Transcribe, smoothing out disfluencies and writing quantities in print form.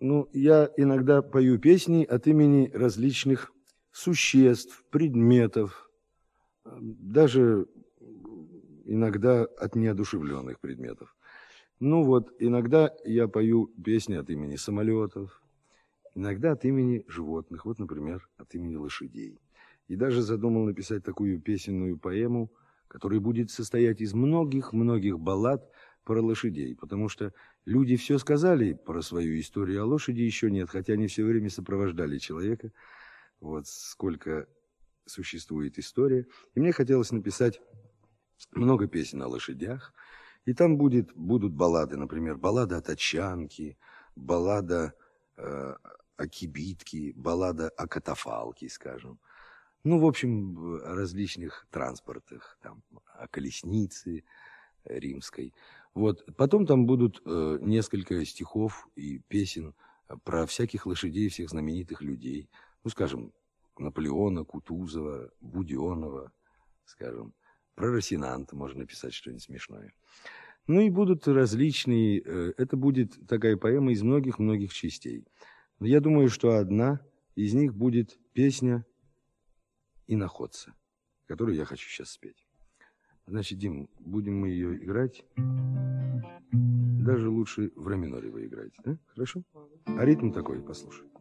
Ну, я иногда пою песни от имени различных существ, предметов, даже иногда от неодушевленных предметов. Ну вот, иногда я пою песни от имени самолетов, иногда от имени животных, вот, например, от имени лошадей. И даже задумал написать такую песенную поэму, которая будет состоять из многих-многих баллад про лошадей, потому что люди все сказали про свою историю, а лошади еще нет, хотя они все время сопровождали человека. Вот сколько существует история. И мне хотелось написать много песен о лошадях. И там будут баллады, например, баллада о тачанке, баллада о кибитке, баллада о катафалке, скажем. Ну, в общем, о различных транспортах, там, о колеснице римской. Вот. Потом там будут несколько стихов и песен про всяких лошадей, всех знаменитых людей. Ну, скажем, Наполеона, Кутузова, Буденова, скажем. Про Росинанта можно написать что-нибудь смешное. Ну и будут различные... Это будет такая поэма из многих-многих частей. Но я думаю, что одна из них будет песня «Иноходца», которую я хочу сейчас спеть. Значит, Дим, будем мы ее играть. Даже лучше в ре миноре вы играете, да? Хорошо? А ритм такой, послушай.